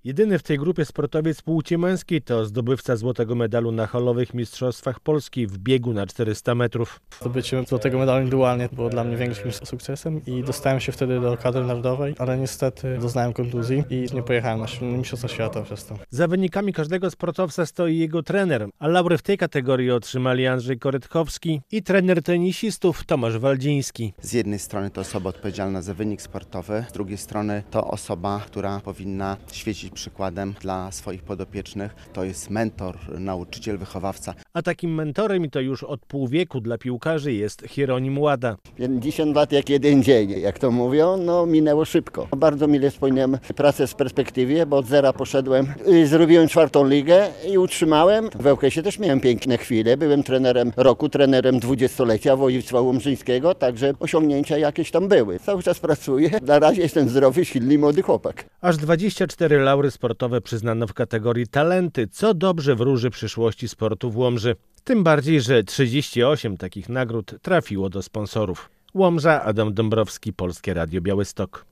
Jedyny w tej grupie sportowiec płci męskiej to zdobywca złotego medalu na halowych mistrzostwach Polski w biegu na 400 metrów. Zdobycie złotego medalu indywidualnie było dla mnie większym sukcesem i dostałem się wtedy do kadry narodowej, ale niestety doznałem kontuzji i nie pojechałem na mistrzostwa świata przez to. Za wynikami każdego sportowca stoi jego trener, a laury w tej kategorii otrzymali Andrzej Korytkowski i trener tenisistów Tomasz Waldziński. Z jednej strony to osoba odpowiedzialna za wynik sportowy, z drugiej strony to osoba, która powinna świecić przykładem dla swoich podopiecznych. To jest mentor, nauczyciel, wychowawca. A takim mentorem i to już od pół wieku dla piłkarzy jest Hieronim Łada. 50 lat jak jeden dzień, jak to mówią, no minęło szybko. Bardzo mile wspomniałem pracę z perspektywie, bo od zera poszedłem, zrobiłem 4. ligę i utrzymałem. W ŁKS-ie też miałem piękne chwile, byłem trenerem roku, trenerem 20-lecia województwa łomżyńskiego, także osiągnięcia jakieś tam były. Cały czas pracuję, na razie jestem zdrowy, silny, młody chłopak. Aż 24 laury sportowe przyznano w kategorii talenty, co dobrze wróży przyszłości sportu w Łomży. Tym bardziej, że 38 takich nagród trafiło do sponsorów. Łomża, Adam Dąbrowski, Polskie Radio Białystok.